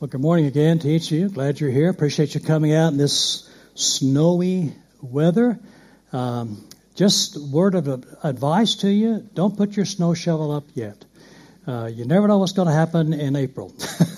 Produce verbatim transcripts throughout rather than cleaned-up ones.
Well, good morning again to each of you. Glad you're here. Appreciate you coming out in this snowy weather. Um, just word of advice to you, don't put your snow shovel up yet. Uh, you never know what's going to happen in April.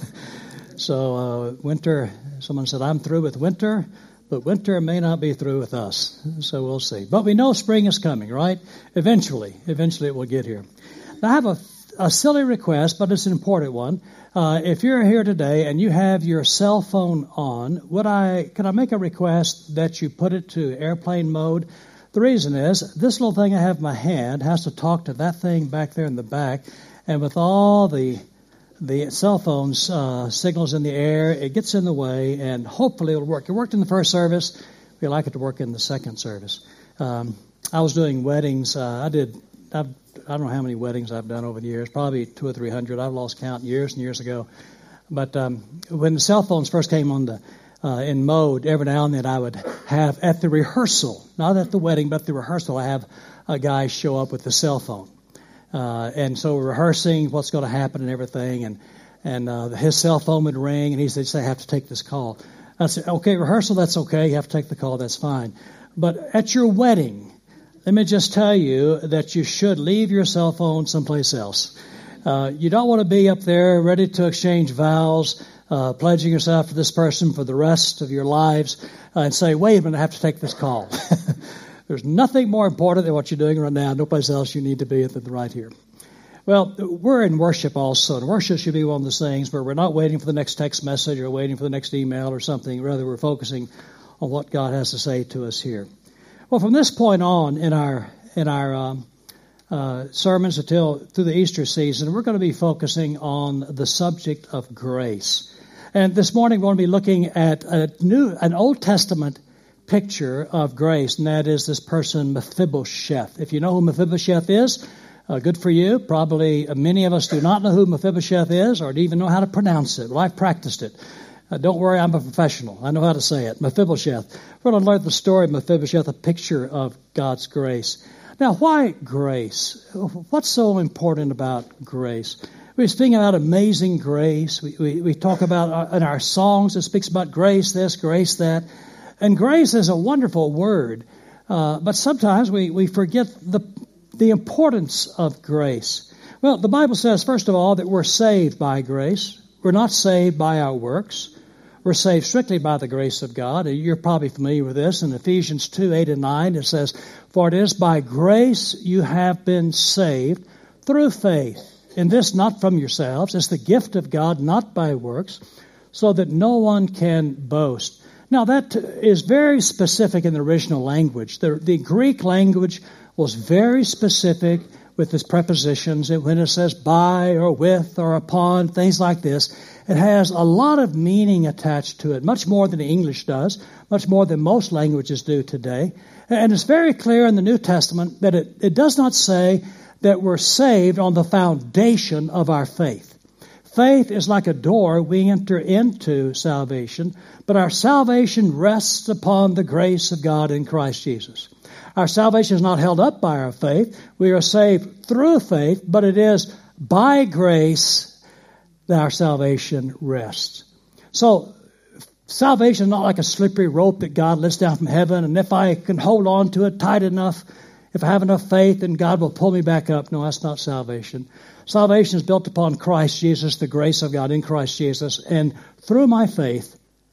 so uh, winter, someone said, I'm through with winter, but winter may not be through with us. So we'll see. But we know spring is coming, right? Eventually, eventually it will get here. Now I have a, a silly request, but it's an important one. Uh, if you're here today and you have your cell phone on, would I, can I make a request that you put it to airplane mode? The reason is, this little thing I have in my hand has to talk to that thing back there in the back, and with all the the cell phone's uh, signals in the air, it gets in the way, and hopefully it'll work. It worked in the first service. We like it to work in the second service. Um, I was doing weddings. Uh, I did, I've, I don't know how many weddings I've done over the years, probably two or three hundred. I've lost count years and years ago. But um, when the cell phones first came on the uh, in mode, every now and then I would have at the rehearsal, not at the wedding, but at the rehearsal, I have a guy show up with the cell phone. Uh, and so we're rehearsing what's going to happen and everything, and and uh, his cell phone would ring, and he said, I have to take this call. I said, okay, rehearsal, that's okay. You have to take the call, that's fine. But at your wedding, let me just tell you that you should leave your cell phone someplace else. Uh, you don't want to be up there ready to exchange vows, uh, pledging yourself to this person for the rest of your lives, uh, and say, wait a minute, I have to take this call. There's nothing more important than what you're doing right now. No place else you need to be than right here. Well, we're in worship also. And worship should be one of those things where we're not waiting for the next text message or waiting for the next email or something. Rather, we're focusing on what God has to say to us here. Well, from this point on in our in our um, uh, sermons until through the Easter season, we're going to be focusing on the subject of grace. And this morning, we're going to be looking at a new, an Old Testament picture of grace, and that is this person Mephibosheth. If you know who Mephibosheth is, uh, good for you. Probably uh, many of us do not know who Mephibosheth is or even know how to pronounce it. Well, I've practiced it. Uh, don't worry, I'm a professional. I know how to say it. Mephibosheth. We're going to learn the story of Mephibosheth, a picture of God's grace. Now, why grace? What's so important about grace? We speak about amazing grace. We, we, we talk about uh, in our songs, it speaks about grace this, grace that. And grace is a wonderful word, uh, but sometimes we, we forget the the importance of grace. Well, the Bible says, first of all, that we're saved by grace. We're not saved by our works. We're saved strictly by the grace of God. You're probably familiar with this. In Ephesians two, eight and nine, it says, for it is by grace you have been saved through faith. And this not from yourselves. It's the gift of God, not by works, so that no one can boast. Now, that is very specific in the original language. The, the Greek language was very specific with its prepositions. And when it says by or with or upon, things like this, it has a lot of meaning attached to it, much more than English does, much more than most languages do today. And it's very clear in the New Testament that it, it does not say that we're saved on the foundation of our faith. Faith is like a door we enter into salvation, but our salvation rests upon the grace of God in Christ Jesus. Our salvation is not held up by our faith. We are saved through faith, but it is by grace that our salvation rests. So salvation is not like a slippery rope that God lets down from heaven, and if I can hold on to it tight enough, if I have enough faith, then God will pull me back up. No, that's not salvation. Salvation is built upon Christ Jesus, the grace of God in Christ Jesus, and through my faith,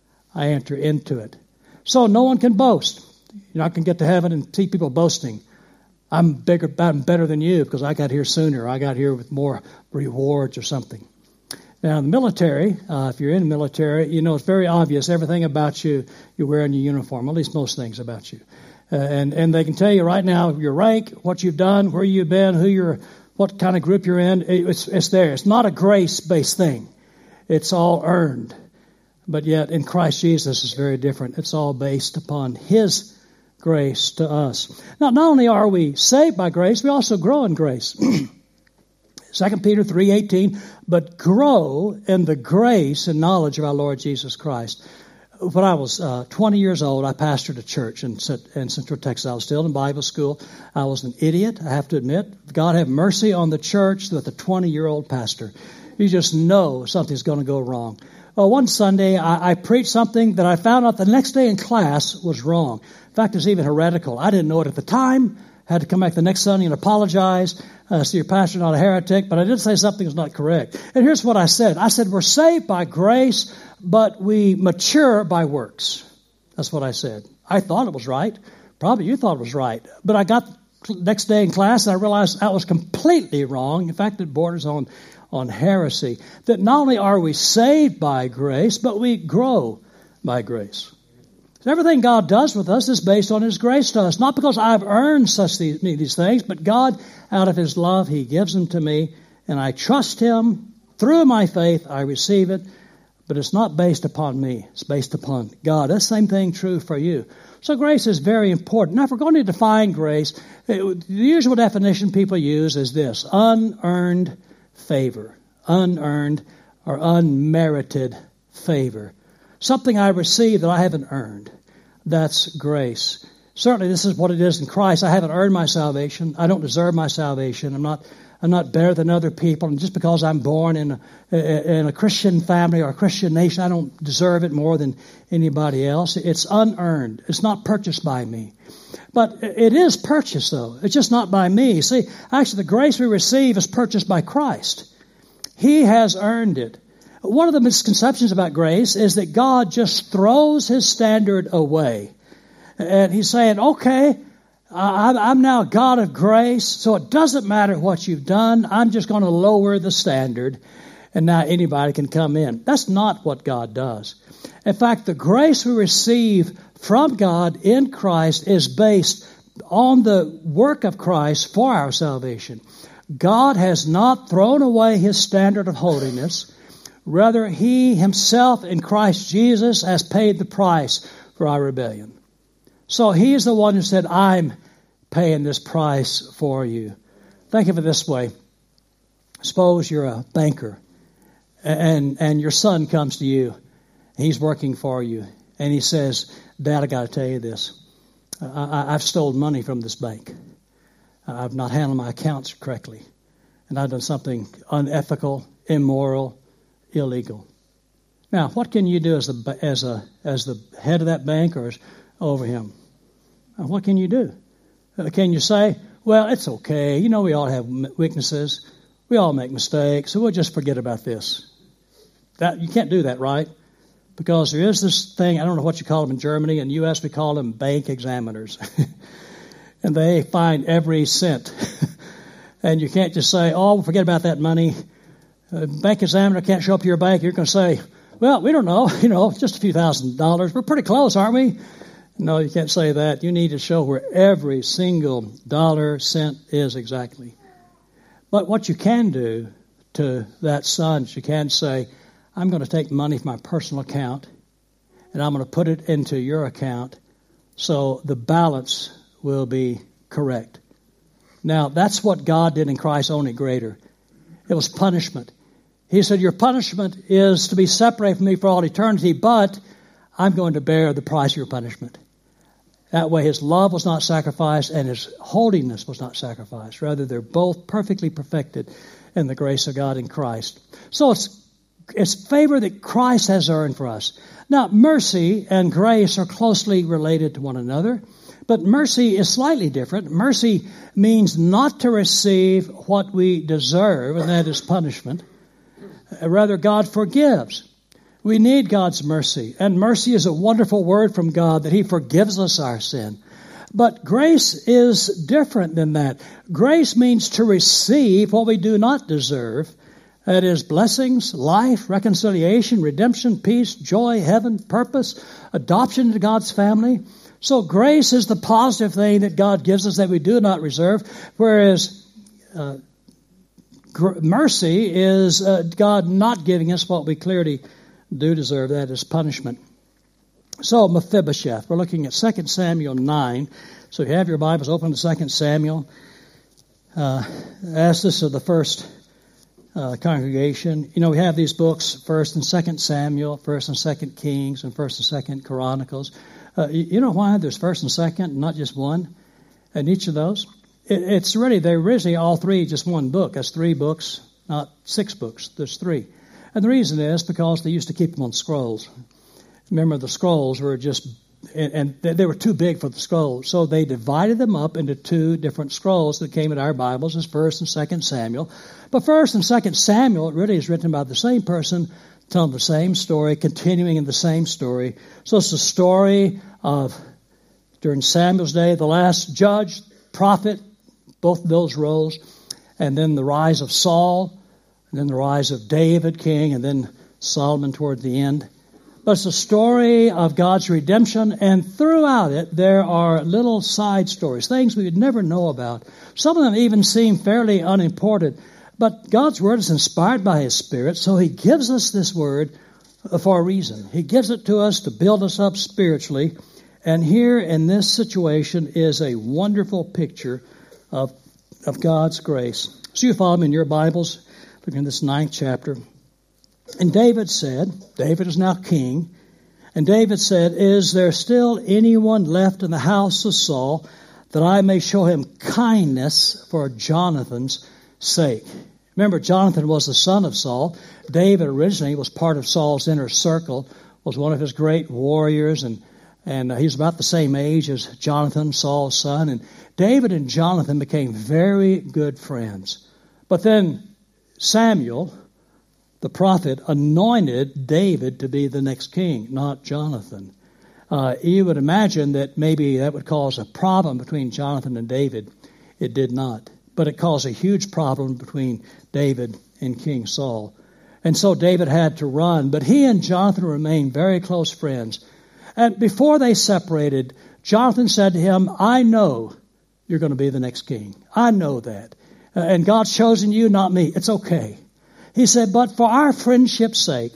I enter into it. So no one can boast. You're not going to get to heaven and see people boasting. I'm bigger, I'm better than you because I got here sooner. I got here with more rewards or something. Now, in the military, uh, if you're in the military, you know it's very obvious. Everything about you, you're wearing your uniform, at least most things about you. Uh, and, and they can tell you right now your rank, what you've done, where you've been, who you're, what kind of group you're in. It's, it's there. It's not a grace-based thing. It's all earned. But yet in Christ Jesus it's very different. It's all based upon His grace to us. Now, not only are we saved by grace, we also grow in grace. Second Peter three eighteen, but grow in the grace and knowledge of our Lord Jesus Christ. When I was uh, twenty years old, I pastored a church in, in Central Texas. I was still in Bible school. I was an idiot, I have to admit. God have mercy on the church with a twenty-year-old pastor. You just know something's going to go wrong. Well, one Sunday I, I preached something that I found out the next day in class was wrong. In fact, it's even heretical. I didn't know it at the time. Had to come back the next Sunday and apologize. Uh, so your pastor's not a heretic, but I did say something was not correct. And here's what I said. I said, we're saved by grace, but we mature by works. That's what I said. I thought it was right. Probably you thought it was right. But I got the next day in class and I realized that was completely wrong. In fact, it borders on, on heresy. That not only are we saved by grace, but we grow by grace. Everything God does with us is based on His grace to us. Not because I've earned such these, these things, but God, out of His love, He gives them to me, and I trust Him. Through my faith, I receive it, but it's not based upon me. It's based upon God. That's the same thing true for you. So grace is very important. Now, if we're going to define grace, it, the usual definition people use is this: unearned favor. Unearned or unmerited favor. Something I receive that I haven't earned. That's grace. Certainly this is what it is in Christ. I haven't earned my salvation. I don't deserve my salvation. I'm not I'm not better than other people. And just because I'm born in a, in a Christian family or a Christian nation, I don't deserve it more than anybody else. It's unearned. It's not purchased by me. But it is purchased, though. It's just not by me. See, actually the grace we receive is purchased by Christ. He has earned it. One of the misconceptions about grace is that God just throws His standard away. And He's saying, okay, I'm now a God of grace, so it doesn't matter what you've done. I'm just going to lower the standard, and now anybody can come in. That's not what God does. In fact, the grace we receive from God in Christ is based on the work of Christ for our salvation. God has not thrown away His standard of holiness. Rather, He Himself in Christ Jesus has paid the price for our rebellion. So He's the one who said, I'm paying this price for you. Think of it this way. Suppose you're a banker and, and your son comes to you. He's working for you. And he says, Dad, I got to tell you this. I, I've stolen money from this bank. I've not handled my accounts correctly. And I've done something unethical, immoral, illegal. Now, what can you do as the as a as the head of that bank or as over him? Now, what can you do? Uh, can you say, "Well, it's okay. You know, we all have weaknesses. We all make mistakes, so we'll just forget about this." That you can't do that, right? Because there is this thing. I don't know what you call them in Germany. In the U S, we call them bank examiners, and they find every cent. And you can't just say, "Oh, we'll forget about that money." A bank examiner can't show up to your bank. You're going to say, well, we don't know, you know, just a few thousand dollars. We're pretty close, aren't we? No, you can't say that. You need to show where every single dollar, cent is exactly. But what you can do to that son is you can say, I'm going to take money from my personal account and I'm going to put it into your account so the balance will be correct. Now, that's what God did in Christ, only greater. It was punishment. He said, your punishment is to be separated from me for all eternity, but I'm going to bear the price of your punishment. That way His love was not sacrificed and His holiness was not sacrificed. Rather, they're both perfectly perfected in the grace of God in Christ. So it's it's favor that Christ has earned for us. Now, mercy and grace are closely related to one another, but mercy is slightly different. Mercy means not to receive what we deserve, and that is punishment. Rather, God forgives. We need God's mercy, and mercy is a wonderful word from God that He forgives us our sin. But grace is different than that. Grace means to receive what we do not deserve. That is blessings, life, reconciliation, redemption, peace, joy, heaven, purpose, adoption into God's family. So grace is the positive thing that God gives us that we do not deserve, whereas uh, gr- mercy is uh, God not giving us what we clearly do deserve. That is punishment. So Mephibosheth, we're looking at Second Samuel nine. So if you have your Bibles open to Second Samuel, uh, ask this of the first uh, congregation. You know, we have these books, First and Second Samuel, First and Second Kings, and First and Second Chronicles. Uh, you, you know why there's First and Second, not just one, in each of those? It, it's really, they're originally all three just one book. That's three books, not six books. There's three. And the reason is because they used to keep them on scrolls. Remember, the scrolls were just, and, and they were too big for the scrolls. So they divided them up into two different scrolls that came in our Bibles as First and Second Samuel. But First and Second Samuel really is written about the same person, telling the same story, continuing in the same story. So it's the story of, during Samuel's day, the last judge, prophet, both of those roles, and then the rise of Saul, and then the rise of David, king, and then Solomon toward the end. But it's a story of God's redemption, and throughout it there are little side stories, things we would never know about. Some of them even seem fairly unimportant, but God's Word is inspired by His Spirit, so He gives us this Word for a reason. He gives it to us to build us up spiritually, and here in this situation is a wonderful picture of, of God's grace. So you follow me in your Bibles, looking at this ninth chapter. And David said, David is now king, and David said, "Is there still anyone left in the house of Saul that I may show him kindness for Jonathan's sake?" Remember, Jonathan was the son of Saul. David originally was part of Saul's inner circle, was one of his great warriors, and And uh, he was about the same age as Jonathan, Saul's son. And David and Jonathan became very good friends. But then Samuel, the prophet, anointed David to be the next king, not Jonathan. Uh, you would imagine that maybe that would cause a problem between Jonathan and David. It did not. But it caused a huge problem between David and King Saul. And so David had to run. But he and Jonathan remained very close friends. And before they separated, Jonathan said to him, "I know you're going to be the next king. I know that. Uh, and God's chosen you, not me. It's okay." He said, "But for our friendship's sake,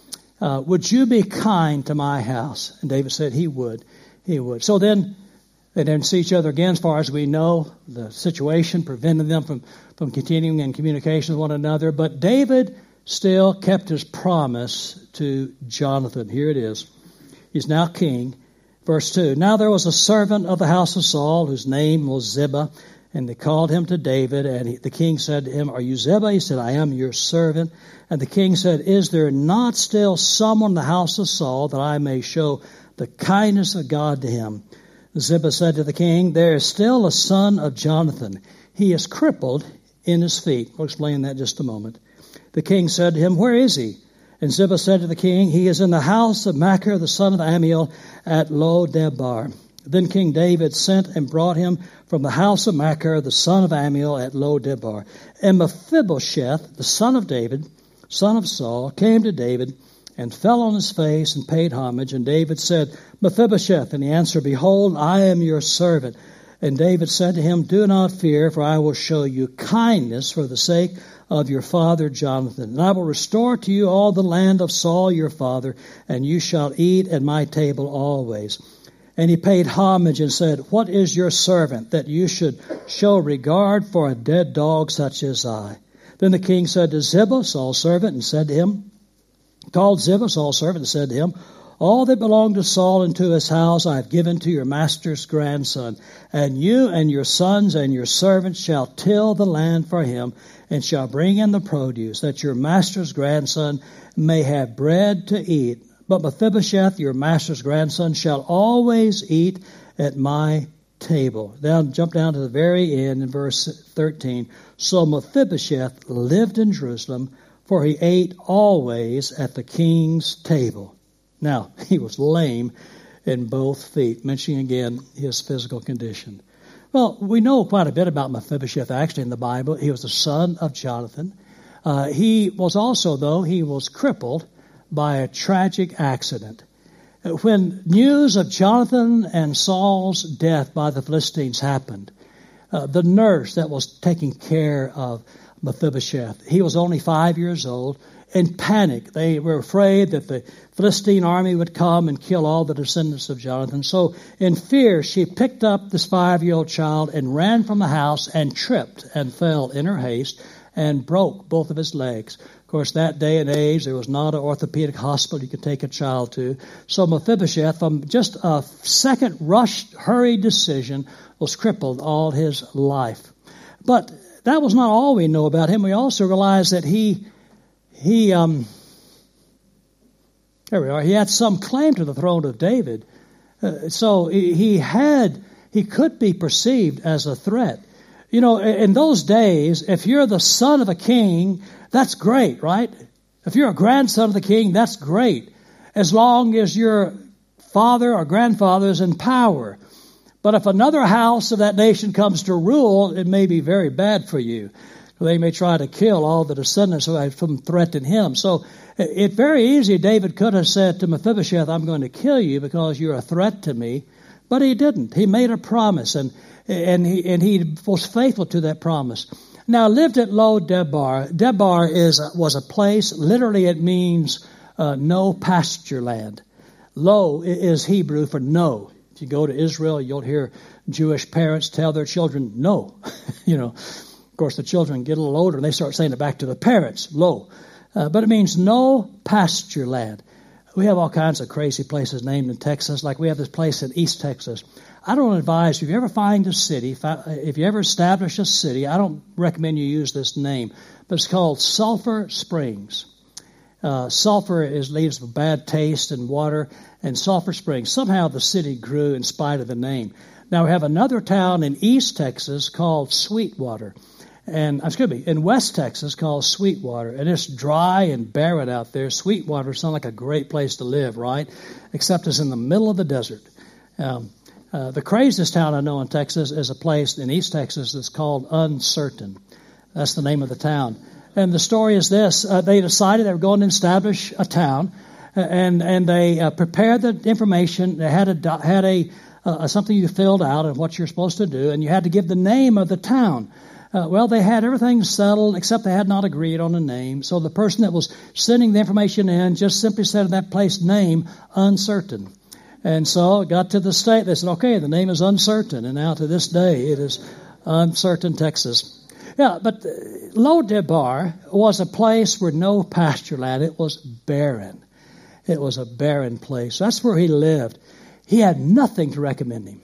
uh, would you be kind to my house?" And David said he would. He would. So then they didn't see each other again, as far as we know. The situation prevented them from, from continuing in communication with one another. But David still kept his promise to Jonathan. Here it is. He's now king. Verse two, "Now there was a servant of the house of Saul whose name was Ziba, and they called him to David. And he, the king said to him, 'Are you Ziba?' He said, 'I am your servant.' And the king said, 'Is there not still someone in the house of Saul that I may show the kindness of God to him?' Ziba said to the king, 'There is still a son of Jonathan. He is crippled in his feet.'" We'll explain that in just a moment. The king said to him, "Where is he?" And Ziba said to the king, "He is in the house of Machir, the son of Ammiel, at Lo-debar." Then King David sent and brought him from the house of Machir, the son of Ammiel, at Lo-debar. And Mephibosheth, the son of David, son of Saul, came to David and fell on his face and paid homage. And David said, "Mephibosheth." And he answered, "Behold, I am your servant." And David said to him, "Do not fear, for I will show you kindness for the sake of your father Jonathan. And I will restore to you all the land of Saul your father, and you shall eat at my table always." And he paid homage and said, "What is your servant, that you should show regard for a dead dog such as I?" Then the king said to Ziba, Saul's servant, and said to him, called Ziba, Saul's servant, and said to him, "All that belonged to Saul and to his house I have given to your master's grandson. And you and your sons and your servants shall till the land for him, and shall bring in the produce, that your master's grandson may have bread to eat. But Mephibosheth, your master's grandson, shall always eat at my table." Now jump down to the very end in verse thirteen. "So Mephibosheth lived in Jerusalem, for he ate always at the king's table." Now, he was lame in both feet, mentioning again his physical condition. Well, we know quite a bit about Mephibosheth actually in the Bible. He was the son of Jonathan. Uh, he was also, though, he was crippled by a tragic accident. When news of Jonathan and Saul's death by the Philistines happened, uh, the nurse that was taking care of Mephibosheth, he was only five years old, in panic. They were afraid that the Philistine army would come and kill all the descendants of Jonathan. So in fear, she picked up this five-year-old child and ran from the house and tripped and fell in her haste and broke both of his legs. Of course, that day and age, there was not an orthopedic hospital you could take a child to. So Mephibosheth, from just a second rushed, hurried decision, was crippled all his life. But that was not all we know about him. We also realize that he He um, There we are. He had some claim to the throne of David. Uh, so he had, he could be perceived as a threat. You know, in those days, if you're the son of a king, that's great, right? If you're a grandson of the king, that's great, as long as your father or grandfather is in power. But if another house of that nation comes to rule, it may be very bad for you. They may try to kill all the descendants who have threatened him. So it's very easy. David could have said to Mephibosheth, I'm going to kill you because you're a threat to me. But he didn't. He made a promise, and and he and he was faithful to that promise. Now, lived at Lo Debar. Debar is was a place. Literally, it means uh, no pasture land. Lo is Hebrew for no. If you go to Israel, you'll hear Jewish parents tell their children no. you know, of course, the children get a little older and they start saying it back to the parents, lo. Uh, but it means no pasture land. We have all kinds of crazy places named in Texas, like we have this place in East Texas. I don't advise, if you ever find a city, if, I, if you ever establish a city, I don't recommend you use this name, but it's called Sulphur Springs. Uh, sulfur is leaves a bad taste in water, and Sulphur Springs. Somehow the city grew in spite of the name. Now we have another town in East Texas called Sweetwater, and excuse me, in West Texas called Sweetwater, and it's dry and barren out there. Sweetwater sounds like a great place to live, right? Except it's in the middle of the desert. Um, uh, the craziest town I know in Texas is a place in East Texas that's called Uncertain. That's the name of the town. And the story is this. Uh, they decided they were going to establish a town, and and they uh, prepared the information. They had a had a uh, something you filled out of what you're supposed to do, and you had to give the name of the town. Uh, well, they had everything settled, except they had not agreed on a name. So the person that was sending the information in just simply said in that place name, Uncertain. And so it got to the state. They said, okay, the name is Uncertain. And now to this day, it is Uncertain, Texas. Yeah, but Lo Debar was a place where no pasture land. It was barren. It was a barren place. That's where he lived. He had nothing to recommend him.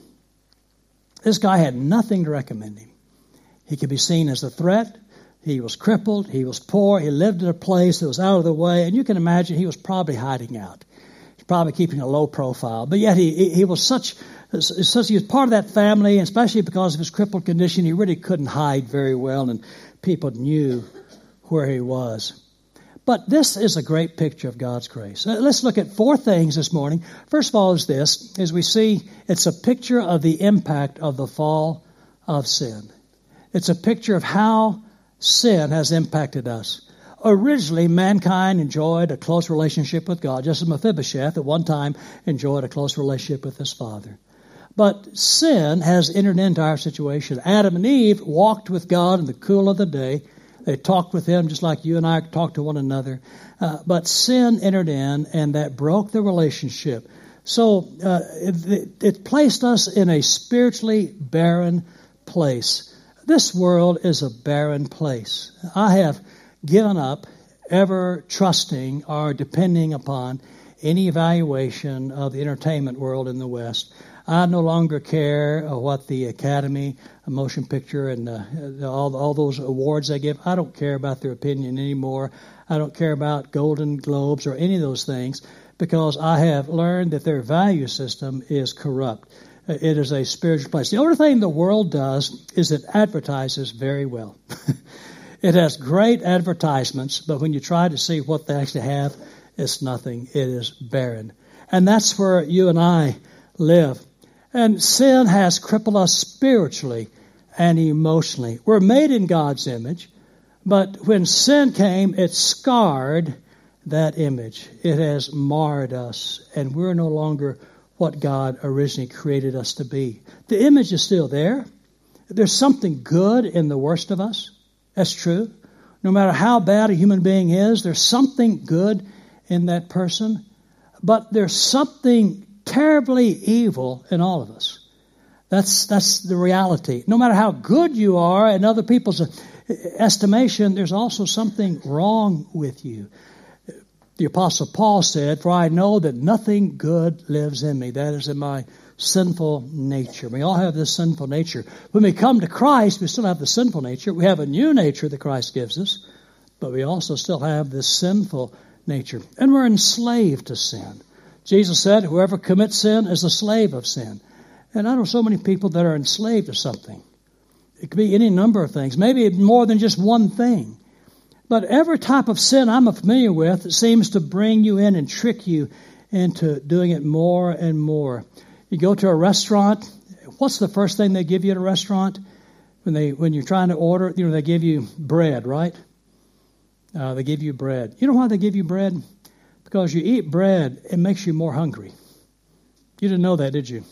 This guy had nothing to recommend him. He could be seen as a threat. He was crippled. He was poor. He lived in a place that was out of the way. And you can imagine he was probably hiding out. He's probably keeping a low profile. But yet he he was such, such he was part of that family, and especially because of his crippled condition, he really couldn't hide very well, and people knew where he was. But this is a great picture of God's grace. Let's look at four things this morning. First of all is this, as we see, it's a picture of the impact of the fall of sin. It's a picture of how sin has impacted us. Originally, mankind enjoyed a close relationship with God, just as Mephibosheth at one time enjoyed a close relationship with his father. But sin has entered into our situation. Adam and Eve walked with God in the cool of the day. They talked with him just like you and I talk to one another. Uh, but sin entered in, and that broke the relationship. So uh, it, it placed us in a spiritually barren place. This world is a barren place. I have given up ever trusting or depending upon any evaluation of the entertainment world in the West. I no longer care what the Academy, Motion Picture, and uh, all, all those awards they give. I don't care about their opinion anymore. I don't care about Golden Globes or any of those things, because I have learned that their value system is corrupt. It is a spiritual place. The only thing the world does is it advertises very well. It has great advertisements, but when you try to see what they actually have, it's nothing. It is barren. And that's where you and I live. And sin has crippled us spiritually and emotionally. We're made in God's image, but when sin came, it scarred that image. It has marred us, and we're no longer what God originally created us to be. The image is still there. There's something good in the worst of us. That's true. No matter how bad a human being is, there's something good in that person. But there's something terribly evil in all of us. That's that's the reality. No matter how good you are in other people's estimation, there's also something wrong with you. The Apostle Paul said, "For I know that nothing good lives in me." That is in my sinful nature. We all have this sinful nature. When we come to Christ, we still have the sinful nature. We have a new nature that Christ gives us, but we also still have this sinful nature. And we're enslaved to sin. Jesus said, whoever commits sin is a slave of sin. And I know so many people that are enslaved to something. It could be any number of things, maybe more than just one thing. But every type of sin I'm familiar with seems to bring you in and trick you into doing it more and more. You go to a restaurant, what's the first thing they give you at a restaurant? When they when you're trying to order, you know, they give you bread, right? Uh, they give you bread. You know why they give you bread? Because you eat bread, it makes you more hungry. You didn't know that, did you?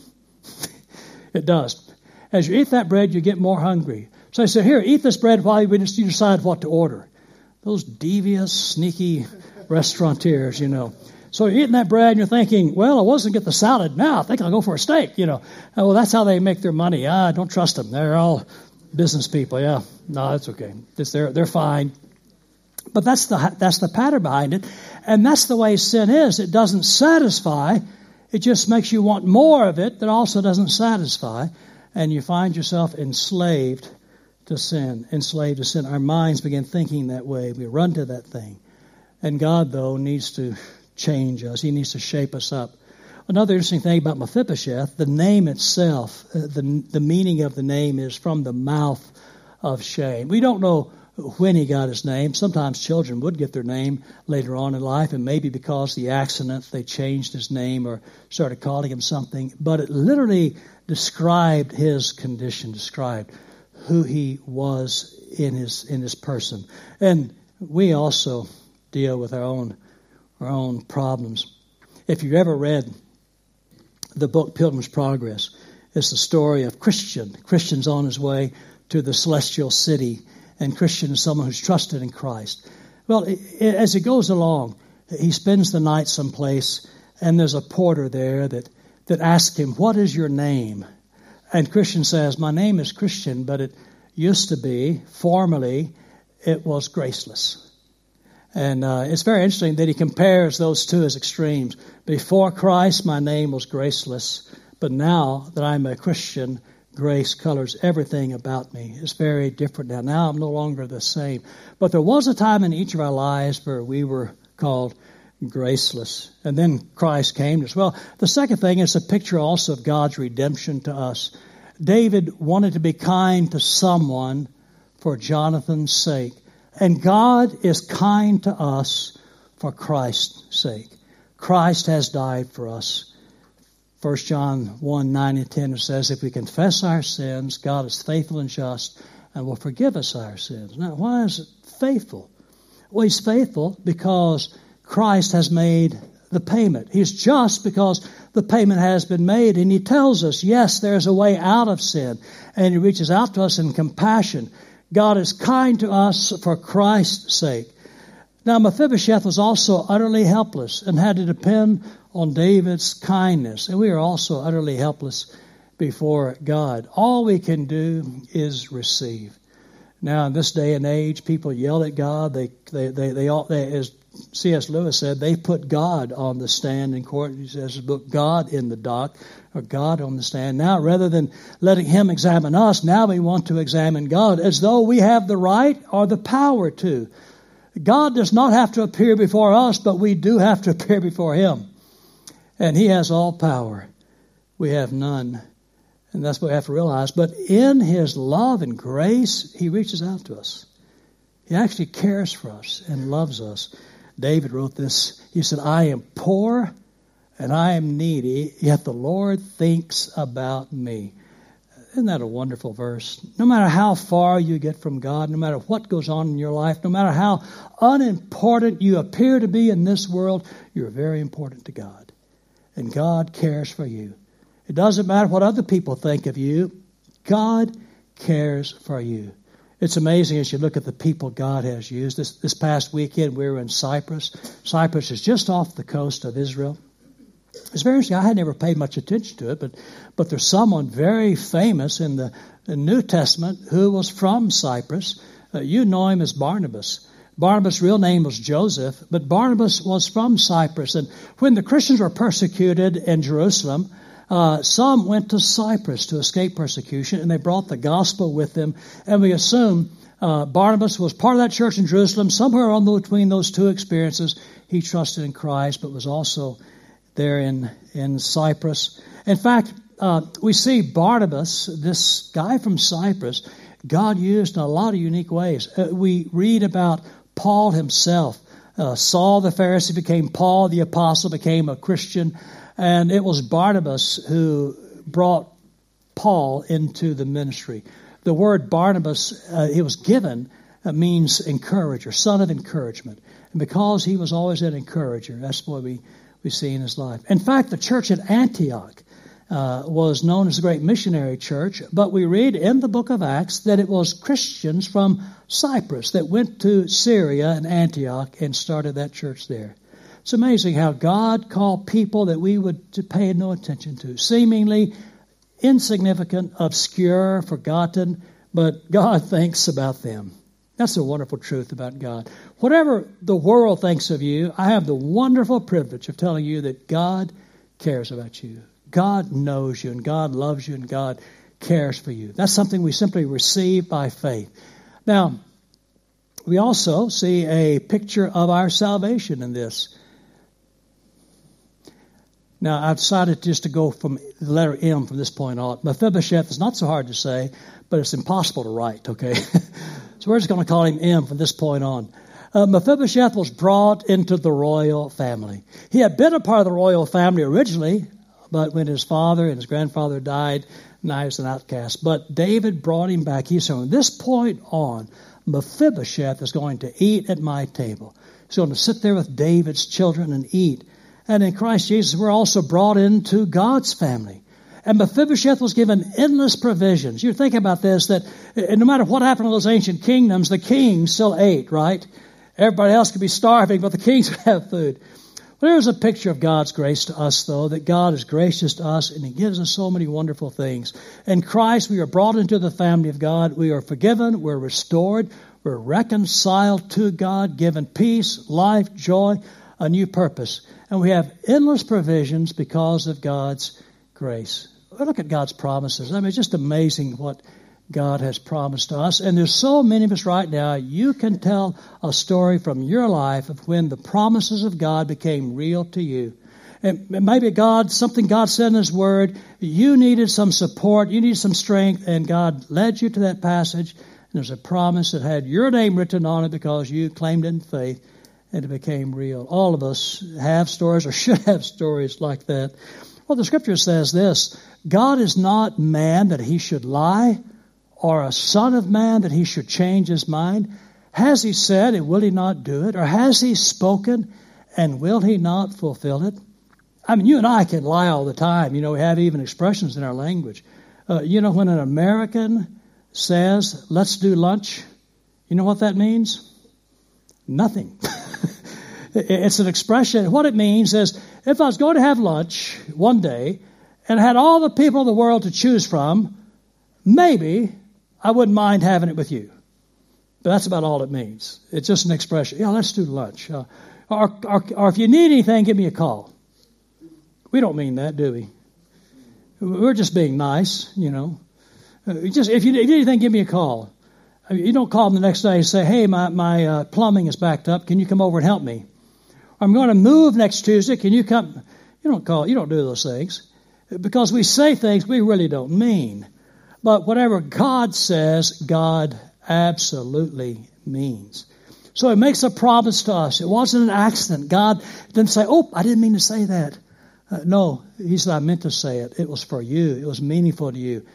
It does. As you eat that bread, you get more hungry. So I said, here, eat this bread while you decide what to order. Those devious, sneaky restaurateurs, you know. So you're eating that bread and you're thinking, well, I wasn't get the salad. Now I think I'll go for a steak, you know. Oh, well, that's how they make their money. Ah, don't trust them. They're all business people. Yeah, no, that's okay. It's, they're, they're fine. But that's the, that's the pattern behind it. And that's the way sin is. It doesn't satisfy. It just makes you want more of it that also doesn't satisfy. And you find yourself enslaved to sin, enslaved to sin. Our minds begin thinking that way. We run to that thing. And God, though, needs to change us. He needs to shape us up. Another interesting thing about Mephibosheth, the name itself, uh, the, the meaning of the name is from the mouth of shame. We don't know when he got his name. Sometimes children would get their name later on in life, and maybe because of the accident they changed his name or started calling him something. But it literally described his condition, described who he was in his in his person. And we also deal with our own our own problems. If you've ever read the book Pilgrim's Progress, it's the story of Christian. Christian's on his way to the celestial city, and Christian is someone who's trusted in Christ. Well, it, it, as he goes along, he spends the night someplace, and there's a porter there that, that asks him, what is your name? And Christian says, my name is Christian, but it used to be, formerly, it was Graceless. And uh, it's very interesting that he compares those two as extremes. Before Christ, my name was Graceless, but now that I'm a Christian, grace colors everything about me. It's very different now. Now I'm no longer the same. But there was a time in each of our lives where we were called graceless. And then Christ came to us. Well, the second thing is a picture also of God's redemption to us. David wanted to be kind to someone for Jonathan's sake. And God is kind to us for Christ's sake. Christ has died for us. First John one, nine and ten says, if we confess our sins, God is faithful and just and will forgive us our sins. Now, why is it faithful? Well, he's faithful because Christ has made the payment. He's just because the payment has been made. And he tells us, yes, there's a way out of sin. And he reaches out to us in compassion. God is kind to us for Christ's sake. Now, Mephibosheth was also utterly helpless and had to depend on David's kindness. And we are also utterly helpless before God. All we can do is receive. Now, in this day and age, people yell at God. They, they, they, they, all, they as C S Lewis said, they put God on the stand in court. He says his book, God in the Dock, or God on the stand. Now, rather than letting him examine us, now we want to examine God as though we have the right or the power to. God does not have to appear before us, but we do have to appear before him. And he has all power. We have none. And that's what we have to realize. But in his love and grace, he reaches out to us. He actually cares for us and loves us. David wrote this. He said, I am poor and I am needy, yet the Lord thinks about me. Isn't that a wonderful verse? No matter how far you get from God, no matter what goes on in your life, no matter how unimportant you appear to be in this world, you're very important to God. And God cares for you. It doesn't matter what other people think of you. God cares for you. It's amazing as you look at the people God has used. This, this past weekend we were in Cyprus. Cyprus is just off the coast of Israel. It's very interesting. I had never paid much attention to it, but but there's someone very famous in the, the New Testament who was from Cyprus. Uh, you know him as Barnabas. Barnabas' real name was Joseph, but Barnabas was from Cyprus. And when the Christians were persecuted in Jerusalem, uh, some went to Cyprus to escape persecution, and they brought the gospel with them. And we assume Uh, Barnabas was part of that church in Jerusalem. Somewhere on the, between those two experiences, he trusted in Christ, but was also there in, in Cyprus. In fact, uh, we see Barnabas, this guy from Cyprus, God used in a lot of unique ways. Uh, we read about Paul himself. Uh, Saul the Pharisee became Paul the Apostle, became a Christian. And it was Barnabas who brought Paul into the ministry. The word Barnabas, uh, it was given, uh, means encourager, son of encouragement. And because he was always an encourager, that's what we, we see in his life. In fact, the church at Antioch uh, was known as a great missionary church, but we read in the book of Acts that it was Christians from Cyprus that went to Syria and Antioch and started that church there. It's amazing how God called people that we would pay no attention to, seemingly insignificant, obscure, forgotten, but God thinks about them. That's a wonderful truth about God. Whatever the world thinks of you, I have the wonderful privilege of telling you that God cares about you. God knows you, and God loves you, and God cares for you. That's something we simply receive by faith. Now, we also see a picture of our salvation in this. Now, I've decided just to go from the letter M from this point on. Mephibosheth is not so hard to say, but it's impossible to write, okay? So we're just going to call him M from this point on. Uh, Mephibosheth was brought into the royal family. He had been a part of the royal family originally, but when his father and his grandfather died, now he's an outcast. But David brought him back. He said, from this point on, Mephibosheth is going to eat at my table. He's going to sit there with David's children and eat. And in Christ Jesus, we're also brought into God's family. And Mephibosheth was given endless provisions. You think about this, that no matter what happened to those ancient kingdoms, the kings still ate, right? Everybody else could be starving, but the kings would have food. Well, there's a picture of God's grace to us, though, that God is gracious to us, and He gives us so many wonderful things. In Christ, we are brought into the family of God. We are forgiven. We're restored. We're reconciled to God, given peace, life, joy, a new purpose. And we have endless provisions because of God's grace. Look at God's promises. I mean, it's just amazing what God has promised to us. And there's so many of us right now, you can tell a story from your life of when the promises of God became real to you. And maybe God, something God said in His Word, you needed some support, you needed some strength, and God led you to that passage. And there's a promise that had your name written on it because you claimed it in faith, and it became real. All of us have stories or should have stories like that. Well, the Scripture says this, God is not man that He should lie, or a son of man that He should change His mind. Has He said, and will He not do it? Or has He spoken, and will He not fulfill it? I mean, you and I can lie all the time. You know, we have even expressions in our language. Uh, you know, when an American says, let's do lunch, you know what that means? Nothing. It's an expression. What it means is, if I was going to have lunch one day and had all the people in the world to choose from, maybe I wouldn't mind having it with you. But that's about all it means. It's just an expression. Yeah, let's do lunch. Uh, or, or, or if you need anything, give me a call. We don't mean that, do we? We're just being nice, you know. Uh, just if you need anything, give me a call. You don't call them the next day and say, hey, my, my uh, plumbing is backed up. Can you come over and help me? I'm going to move next Tuesday. Can you come? You don't call. You don't do those things. Because we say things we really don't mean. But whatever God says, God absolutely means. So He makes a promise to us. It wasn't an accident. God didn't say, oh, I didn't mean to say that. Uh, no, He said, I meant to say it. It was for you. It was meaningful to you.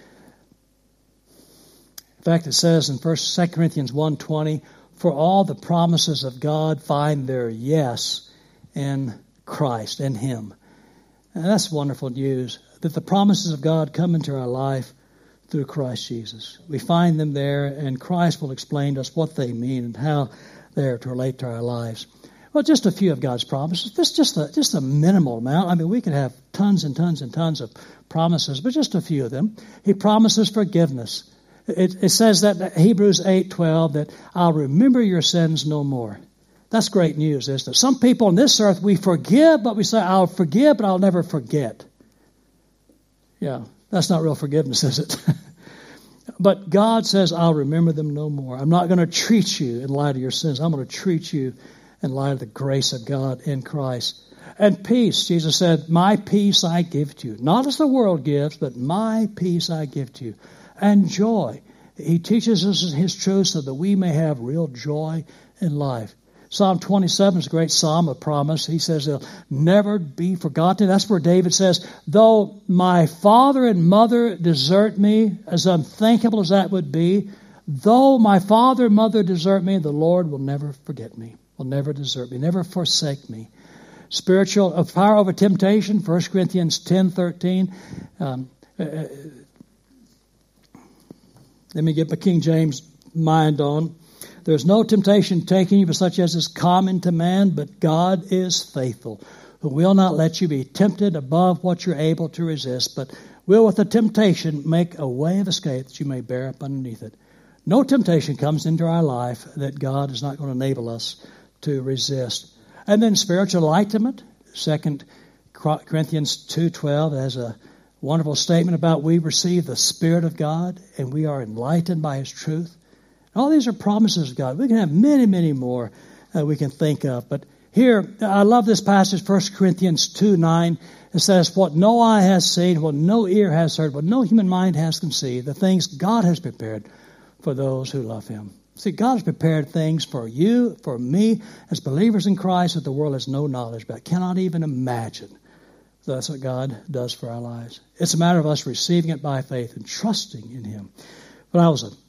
In fact, it says in First, Second Corinthians one twenty, for all the promises of God find their yes in Christ, in Him. And that's wonderful news, that the promises of God come into our life through Christ Jesus. We find them there, and Christ will explain to us what they mean and how they are to relate to our lives. Well, just a few of God's promises. This just a, just a minimal amount. I mean, we could have tons and tons and tons of promises, but just a few of them. He promises forgiveness. It, it says that in Hebrews eight twelve that I'll remember your sins no more. That's great news, isn't it? Some people on this earth, we forgive, but we say, I'll forgive, but I'll never forget. Yeah, that's not real forgiveness, is it? But God says, I'll remember them no more. I'm not going to treat you in light of your sins. I'm going to treat you in light of the grace of God in Christ. And peace, Jesus said, my peace I give to you. Not as the world gives, but my peace I give to you. And joy. He teaches us his truth so that we may have real joy in life. Psalm twenty-seven is a great psalm of promise. He says it'll never be forgotten. That's where David says, though my father and mother desert me, as unthinkable as that would be, though my father and mother desert me, the Lord will never forget me, will never desert me, never forsake me. Spiritual uh, power over temptation, First Corinthians ten thirteen. Um, uh, let me get my King James mind on. There's no temptation taking you but such as is common to man, but God is faithful, who will not let you be tempted above what you're able to resist, but will with the temptation make a way of escape that you may bear up underneath it. No temptation comes into our life that God is not going to enable us to resist. And then spiritual enlightenment, Second Corinthians two twelve has a wonderful statement about we receive the Spirit of God and we are enlightened by His truth. All these are promises of God. We can have many, many more uh, we can think of. But here, I love this passage, First Corinthians two nine. It says, what no eye has seen, what no ear has heard, what no human mind has conceived, the things God has prepared for those who love Him. See, God has prepared things for you, for me, as believers in Christ that the world has no knowledge about, cannot even imagine. So that's what God does for our lives. It's a matter of us receiving it by faith and trusting in Him. When I was a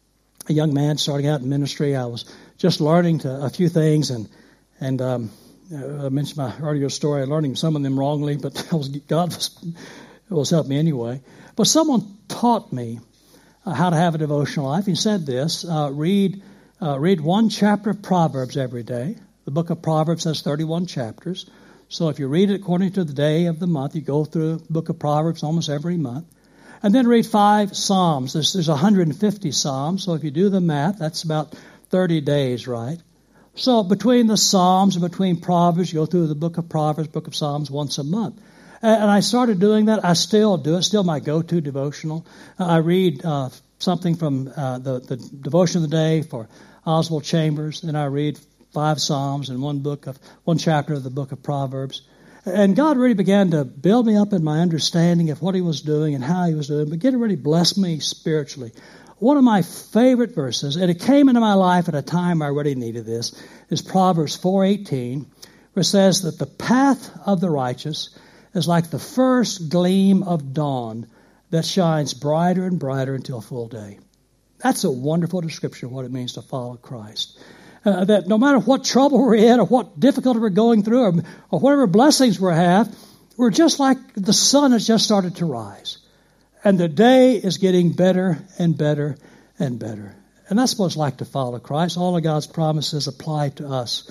a young man starting out in ministry, I was just learning to, a few things, and and um, I mentioned my earlier story, learning some of them wrongly, but I was, God was, was helping me anyway. But someone taught me uh, how to have a devotional life. He said this, uh, read uh, read one chapter of Proverbs every day. The book of Proverbs has thirty-one chapters. So if you read it according to the day of the month, you go through the book of Proverbs almost every month. And then read five Psalms. There's, there's one hundred fifty Psalms. So if you do the math, that's about thirty days, right? So between the Psalms and between Proverbs, you go through the book of Proverbs, book of Psalms once a month. And, and I started doing that. I still do it. Still my go-to devotional. Uh, I read uh, something from uh, the, the devotion of the day for Oswald Chambers. And I read five Psalms and one book of one chapter of the book of Proverbs. And God really began to build me up in my understanding of what He was doing and how He was doing, but to really bless me spiritually. One of my favorite verses, and it came into my life at a time I really needed this, is Proverbs four eighteen, where it says that the path of the righteous is like the first gleam of dawn that shines brighter and brighter until full day. That's a wonderful description of what it means to follow Christ. Uh, that no matter what trouble we're in or what difficulty we're going through or, or whatever blessings we have, we're just like the sun has just started to rise. And the day is getting better and better and better. And that's what it's like to follow Christ. All of God's promises apply to us.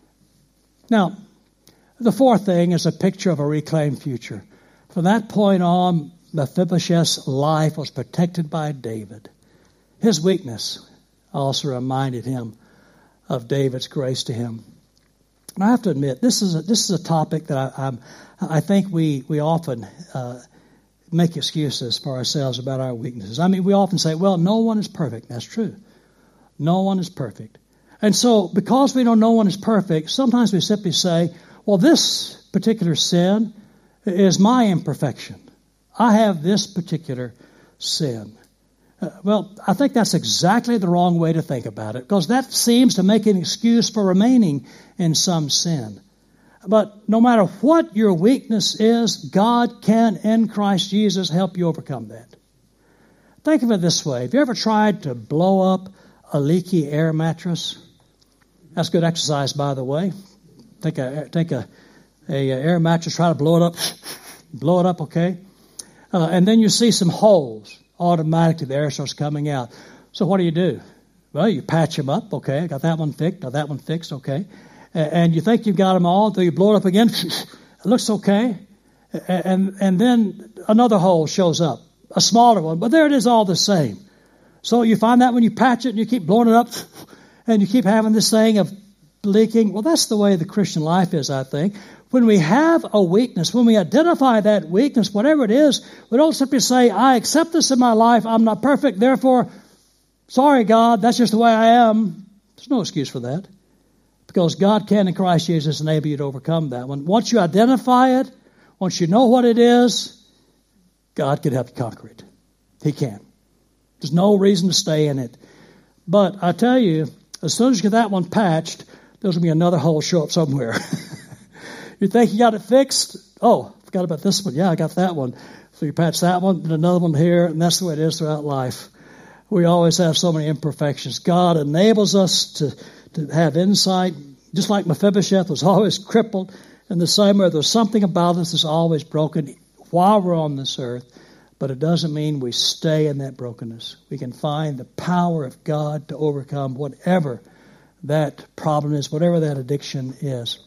Now, the fourth thing is a picture of a reclaimed future. From that point on, Mephibosheth's life was protected by David. His weakness also reminded him of David's grace to him. And I have to admit, this is a, this is a topic that I, I'm, I think we we often uh, make excuses for ourselves about our weaknesses. I mean, we often say, well, no one is perfect. That's true. No one is perfect. And so because we know no one is perfect, sometimes we simply say, well, this particular sin is my imperfection. I have this particular sin. Uh, well, I think that's exactly the wrong way to think about it, because that seems to make an excuse for remaining in some sin. But no matter what your weakness is, God can, in Christ Jesus, help you overcome that. Think of it this way. Have you ever tried to blow up a leaky air mattress? That's good exercise, by the way. Take a take a, a air mattress, try to blow it up, blow it up, okay? Uh, and then you see some holes. Automatically the air starts coming out. So what do you do? Well, you patch them up, okay, got that one fixed, got that one fixed, okay. And you think you've got them all, so you blow it up again, it looks okay. And and then another hole shows up, a smaller one, but there it is all the same. So you find that when you patch it and you keep blowing it up, and you keep having this thing of leaking. Well, that's the way the Christian life is, I think. When we have a weakness, when we identify that weakness, whatever it is, we don't simply say, I accept this in my life, I'm not perfect, therefore, sorry, God, that's just the way I am. There's no excuse for that. Because God can, in Christ Jesus, enable you to overcome that one. Once you identify it, once you know what it is, God can help you conquer it. He can. There's no reason to stay in it. But I tell you, as soon as you get that one patched, there's going to be another hole show up somewhere. You think you got it fixed? Oh, forgot about this one. Yeah, I got that one. So you patch that one, and another one here, and that's the way it is throughout life. We always have so many imperfections. God enables us to, to have insight, just like Mephibosheth was always crippled. In the same way, there's something about us that's always broken while we're on this earth, but it doesn't mean we stay in that brokenness. We can find the power of God to overcome whatever that problem is, whatever that addiction is.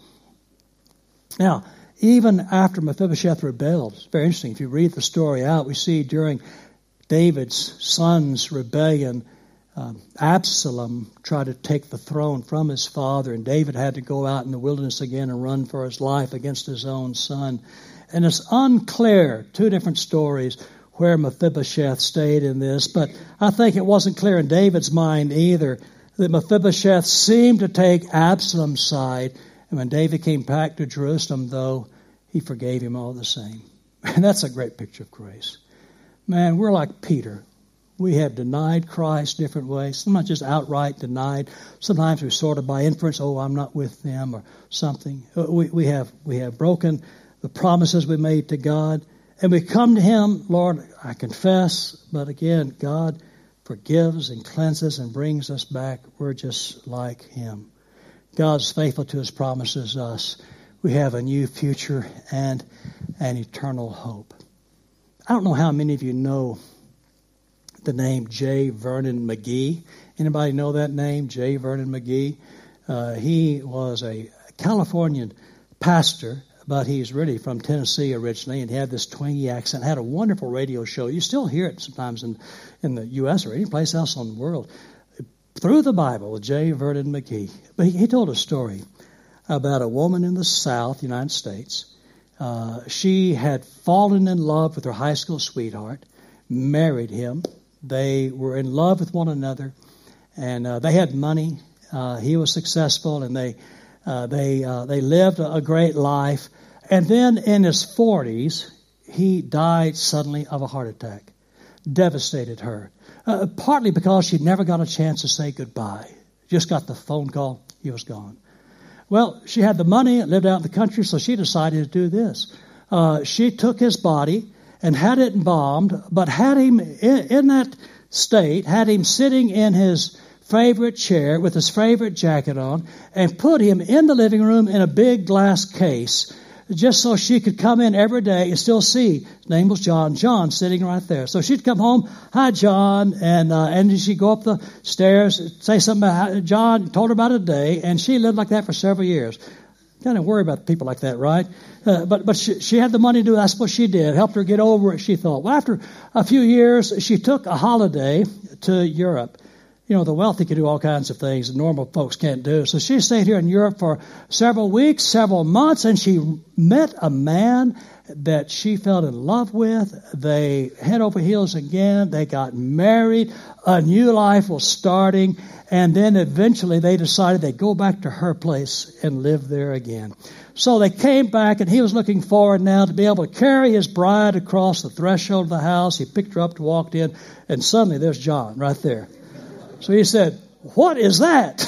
Now, even after Mephibosheth rebelled, it's very interesting. If you read the story out, we see during David's son's rebellion, um, Absalom tried to take the throne from his father, and David had to go out in the wilderness again and run for his life against his own son. And it's unclear, two different stories, where Mephibosheth stayed in this, but I think it wasn't clear in David's mind either that Mephibosheth seemed to take Absalom's side. And when David came back to Jerusalem, though, he forgave him all the same. And that's a great picture of grace. Man, we're like Peter. We have denied Christ different ways. Sometimes just outright denied. Sometimes we sort of by inference, oh, I'm not with them or something. We, we have we have broken the promises we made to God. And we come to Him, Lord, I confess. But again, God forgives and cleanses and brings us back. We're just like Him. God's faithful to His promises us. We have a new future and an eternal hope. I don't know how many of you know the name J. Vernon McGee. Anybody know that name, J. Vernon McGee? Uh, he was a Californian pastor, but he's really from Tennessee originally, and he had this twangy accent, had a wonderful radio show. You still hear it sometimes in, in the U S or any place else in the world. Through the Bible, J. Vernon McGee. But he, he told a story about a woman in the South, United States. Uh, she had fallen in love with her high school sweetheart, married him. They were in love with one another, and uh, they had money. Uh, he was successful, and they uh, they uh, they lived a, a great life. And then in his forties, he died suddenly of a heart attack. Devastated her. Uh, partly because she never got a chance to say goodbye. Just got the phone call, he was gone. Well, she had the money, lived out in the country, so she decided to do this. Uh, she took his body and had it embalmed, but had him in, in that state, had him sitting in his favorite chair with his favorite jacket on, and put him in the living room in a big glass case, just so she could come in every day and still see. His name was John. John sitting right there. So she'd come home, hi, John, and uh, and she'd go up the stairs, say something about how John, told her about a day, and she lived like that for several years. Kind of worry about people like that, right? Uh, but but she, she had the money to do it. That's what she did. Helped her get over it, she thought. Well, after a few years, she took a holiday to Europe. You know, the wealthy can do all kinds of things that normal folks can't do. So she stayed here in Europe for several weeks, several months, and she met a man that she fell in love with. They head over heels again. They got married. A new life was starting. And then eventually they decided they'd go back to her place and live there again. So they came back, and he was looking forward now to be able to carry his bride across the threshold of the house. He picked her up, walked in, and suddenly there's John right there. So he said, what is that?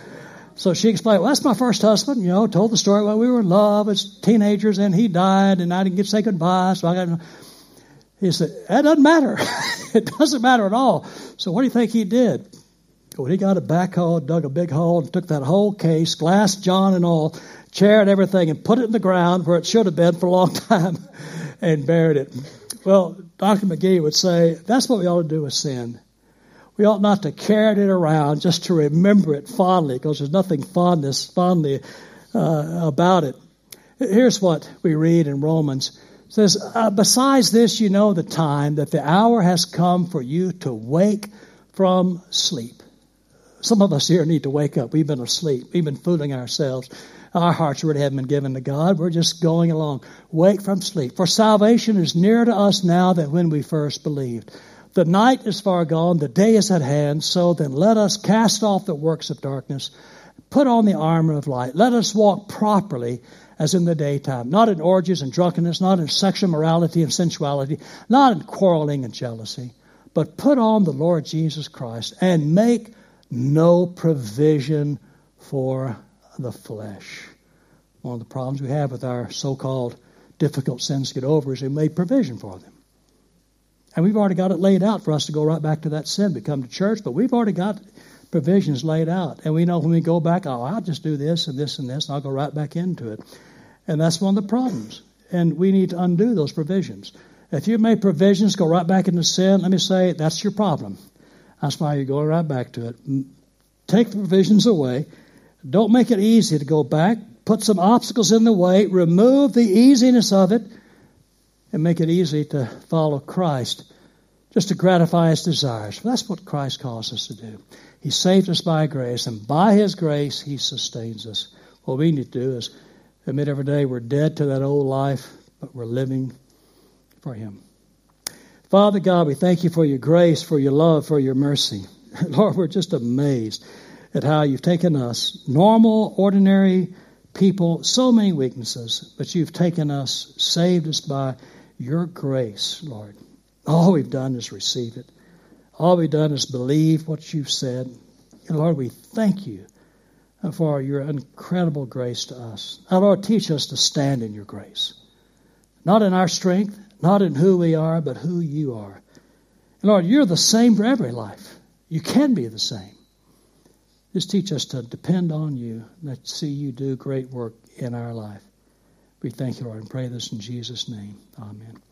So she explained, well, that's my first husband, you know, told the story while we were in love as teenagers, and he died, and I didn't get to say goodbye, so I got. He said, that doesn't matter. It doesn't matter at all. So what do you think he did? Well, he got a backhoe, dug a big hole, and took that whole case, glass, John and all, chair and everything, and put it in the ground where it should have been for a long time, and buried it. Well, Doctor McGee would say, that's what we ought to do with sin. We ought not to carry it around just to remember it fondly, because there's nothing fondness, fondly uh, about it. Here's what we read in Romans. It says, uh, besides this, you know the time, that the hour has come for you to wake from sleep. Some of us here need to wake up. We've been asleep. We've been fooling ourselves. Our hearts really haven't been given to God. We're just going along. Wake from sleep. For salvation is nearer to us now than when we first believed. The night is far gone. The day is at hand. So then let us cast off the works of darkness. Put on the armor of light. Let us walk properly as in the daytime. Not in orgies and drunkenness. Not in sexual morality and sensuality. Not in quarreling and jealousy. But put on the Lord Jesus Christ and make no provision for the flesh. One of the problems we have with our so-called difficult sins to get over is we made provision for them. And we've already got it laid out for us to go right back to that sin. We come to church, but we've already got provisions laid out. And we know when we go back, oh, I'll just do this and this and this, and I'll go right back into it. And that's one of the problems. And we need to undo those provisions. If you've made provisions, go right back into sin, let me say, that's your problem. That's why you're going right back to it. Take the provisions away. Don't make it easy to go back. Put some obstacles in the way. Remove the easiness of it. And make it easy to follow Christ. Just to gratify His desires. That's what Christ calls us to do. He saved us by grace. And by His grace, He sustains us. What we need to do is admit every day we're dead to that old life. But we're living for Him. Father God, we thank You for Your grace, for Your love, for Your mercy. Lord, we're just amazed at how You've taken us, normal, ordinary people, so many weaknesses, but You've taken us, saved us by Your grace, Lord. All we've done is receive it. All we've done is believe what You've said. And Lord, we thank You for Your incredible grace to us. Now, Lord, teach us to stand in Your grace. Not in our strength, not in who we are, but who You are. And Lord, You're the same for every life. You can be the same. Just teach us to depend on You, and to see You do great work in our life. We thank You, Lord, and pray this in Jesus' name. Amen.